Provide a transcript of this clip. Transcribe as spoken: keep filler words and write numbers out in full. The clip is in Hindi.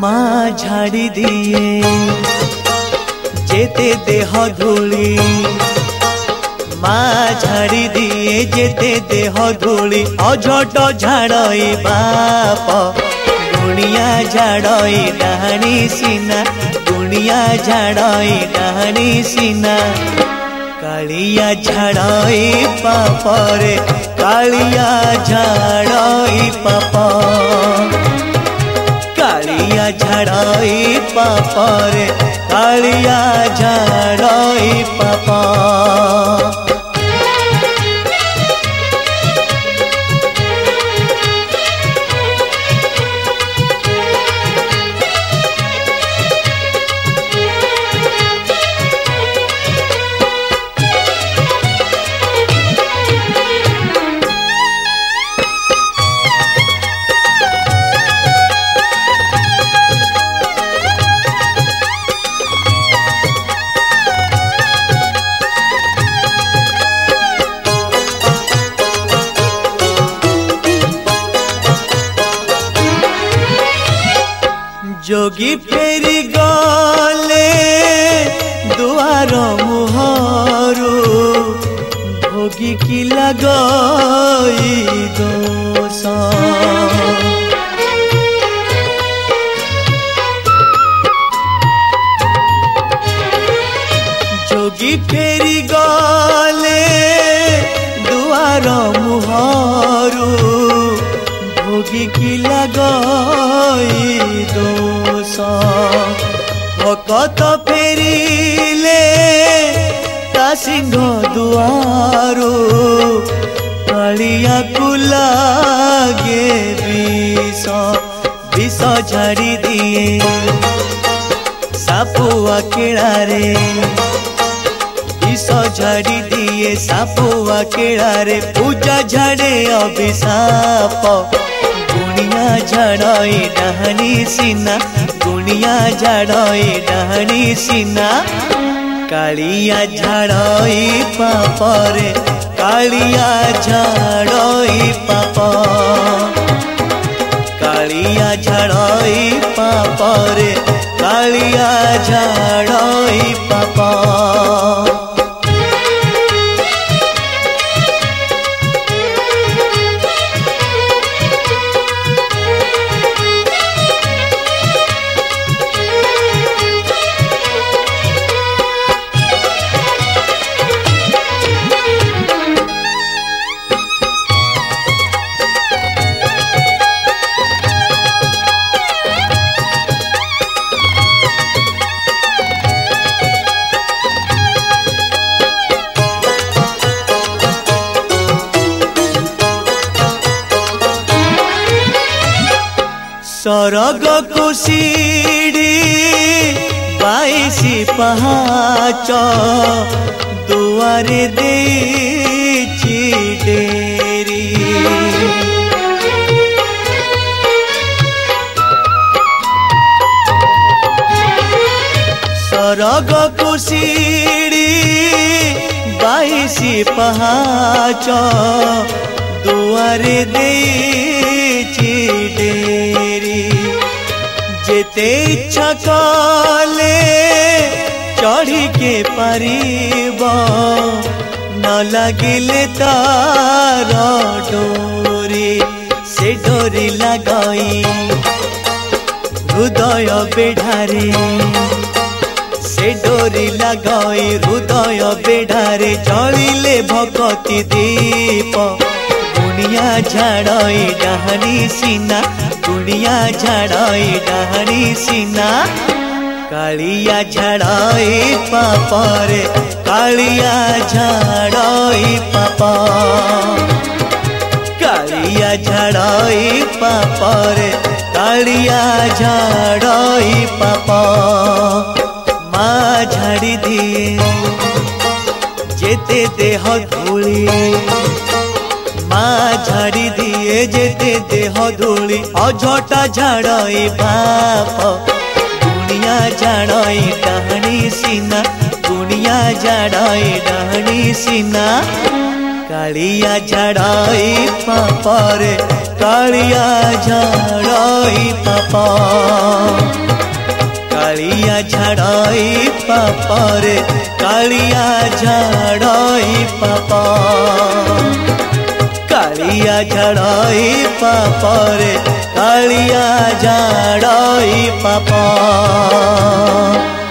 माँ झाड़ी दिए जेते देह धूली, माँ झाड़ी दिए जेते देह धूली। अझट झाड़ई बाप गुणिया झाड़ई डाहाणी सीना, गुणिया झाड़ई डाहाणी सीना। कालिया झाड़ई पाप रे कालिया झाड़ई पाप, कालिया झाड़ई पाप रे कालिया झाड़ई पाप। जोगी फेरी गले दुआर मुहरु, भोगी की लगई दोष। जोगी फेरी गले दुआर मुहरु, भोगी की लगई दोष। भकत फेरिले ता सिंह दुआरो, कालिया को लागे विष, विष झाड़ी दिए सापुआ केड़ारे, विष झाड़ी दिए सापुआ केड़ारे। पूजा झाड़े अभिशाप गुणिया झाड़ई डाहाणी सीना, गुणिया झाड़ई डाहाणी सीना। कालिया झाड़ई पाप रे कालिया झाड़ई पाप, कालिया झाड़ई पाप रे कालिया झाड़ई पाप। सरग को सीढ़ी बाईसी पहाच, दुआरे देछि डेरी। सरग को सीढ़ी बाईसी पहाच, दुआरे देछि डेरी। जेते इच्छा कले चढ़ी के पारिब, न लगिले तार डोरी। से डोरी लगई हृदय बेढ़ारे, से डोरी लगई हृदय बेढ़ारे। जलिले भगति दीप गुणिया झाड़ई डाहाणी सीना, गुणिया झाड़ई डाहाणी सीना। कालिया झाड़ई पाप रे कालिया झाड़ई पाप, कालिया झाड़ई पाप रे कालिया झाड़ई पाप। माँ झाड़ी दिए जेते देह धूली, माँ झाड़ी दिए जेते देह धूली। अझटा झाड़ई बाप गुणिया झाड़ई डाहाणी सीना, गुणिया झाड़ई डाहाणी सीना। कालिया झाड़ाई पापा रे कालिया झाड़ाई पापा कालिया झाड़ाई पापा रे कालिया झाड़ाई पापा कालिया झाड़ाई पापा रे कालिया झाड़ाई पापा।